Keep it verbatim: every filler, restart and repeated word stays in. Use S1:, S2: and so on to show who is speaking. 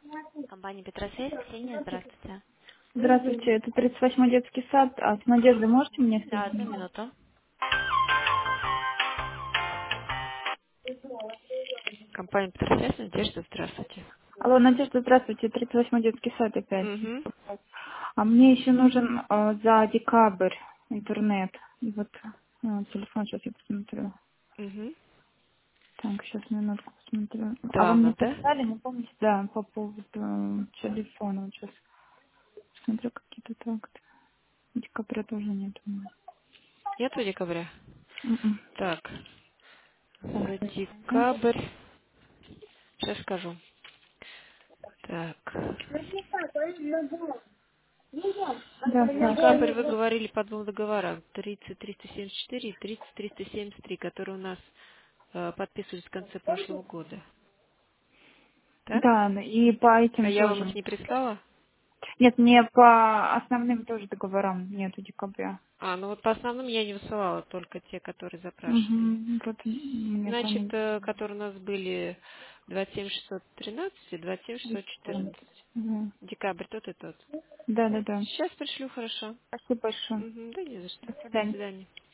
S1: Компания Петросвязь, Ксения, здравствуйте.
S2: Здравствуйте, это тридцать восьмой детский сад. А с Надеждой можете мне
S1: Да, одну
S2: соединить?
S1: минуту. Компания Петросвязь, Надежда, здравствуйте.
S2: Алло, Надежда, здравствуйте, тридцать восьмой детский сад опять.
S1: Угу,
S2: А мне еще нужен э, за декабрь интернет. И вот э, телефон сейчас я посмотрю.
S1: угу.
S2: Так, сейчас минутку посмотрю. А вы мне
S1: Давно, да?
S2: писали, не помните? Да, по поводу э, телефона. Вот сейчас смотрю какие-то так. Декабря тоже нет у меня.
S1: Нет у декабря?
S2: М-м.
S1: Так,
S2: Так,
S1: за
S2: да,
S1: декабрь, сейчас скажу. Так, за
S2: да.
S1: декабрь вы говорили по двум договорам, тридцать триста семьдесят четыре и тридцать триста семьдесят три, которые у нас э, подписывались в конце прошлого года. Так?
S2: Да, и по
S1: А
S2: этим
S1: я вам
S2: тоже.
S1: их не прислала?
S2: Нет, мне по основным тоже договорам нету декабря.
S1: А, ну вот по основным я не высылала, только те, которые запрашивали.
S2: Угу. Вот мне
S1: Значит,
S2: они
S1: э, которые у нас были двадцать семь шестьсот тринадцать и двадцать семь шестьсот
S2: четырнадцать.
S1: четырнадцать.
S2: Угу.
S1: Декабрь тот и тот.
S2: Да, да, да.
S1: Сейчас пришлю, хорошо.
S2: Спасибо большое.
S1: Мгм, да не за что.
S2: До
S1: До
S2: свидания.
S1: свидания.